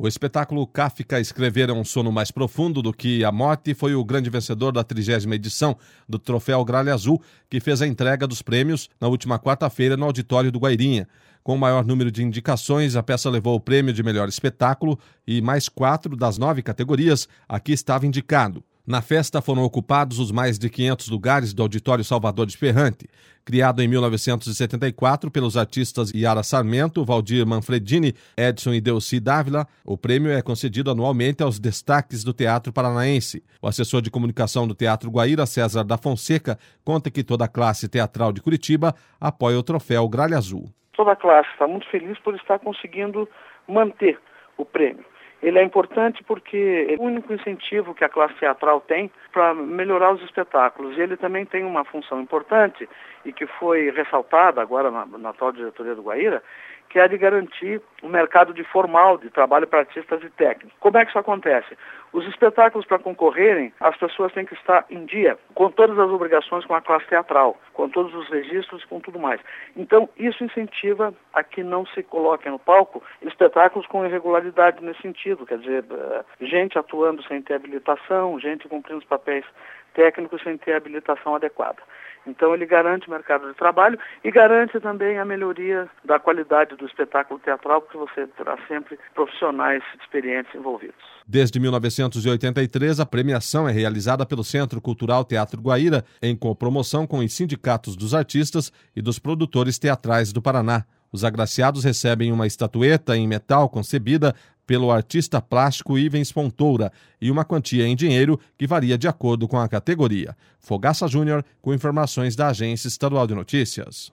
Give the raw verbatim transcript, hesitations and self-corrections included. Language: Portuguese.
O espetáculo Kafka Escrever é um Sono Mais Profundo do que a Morte foi o grande vencedor da trigésima edição do Troféu Gralha Azul, que fez a entrega dos prêmios na última quarta-feira no auditório do Guairinha. Com o maior número de indicações, a peça levou o prêmio de melhor espetáculo e mais quatro das nove categorias a que estava indicado. Na festa foram ocupados os mais de quinhentos lugares do Auditório Salvador de Ferrante. Criado em mil novecentos e setenta e quatro pelos artistas Yara Sarmento, Valdir Manfredini, Edson e Delcy Dávila, o prêmio é concedido anualmente aos destaques do teatro paranaense. O assessor de comunicação do Teatro Guaíra, César da Fonseca, conta que toda a classe teatral de Curitiba apoia o troféu Gralha Azul. Toda a classe está muito feliz por estar conseguindo manter o prêmio. Ele é importante porque é o único incentivo que a classe teatral tem para melhorar os espetáculos. E ele também tem uma função importante e que foi ressaltada agora na, na atual diretoria do Guaíra, que é a de garantir um mercado de formal de trabalho para artistas e técnicos. Como é que isso acontece? Os espetáculos, para concorrerem, as pessoas têm que estar em dia com todas as obrigações com a classe teatral, com todos os registros, com tudo mais. Então, isso incentiva a que não se coloquem no palco espetáculos com irregularidade nesse sentido, quer dizer, gente atuando sem ter habilitação, gente cumprindo os papéis técnicos sem ter habilitação adequada. Então ele garante o mercado de trabalho e garante também a melhoria da qualidade do espetáculo teatral, porque você terá sempre profissionais experientes envolvidos. Desde mil novecentos e oitenta e três, a premiação é realizada pelo Centro Cultural Teatro Guaíra, em copromoção com os sindicatos dos artistas e dos produtores teatrais do Paraná. Os agraciados recebem uma estatueta em metal concebida pelo artista plástico Ivens Fontoura e uma quantia em dinheiro que varia de acordo com a categoria. Fogaça Júnior, com informações da Agência Estadual de Notícias.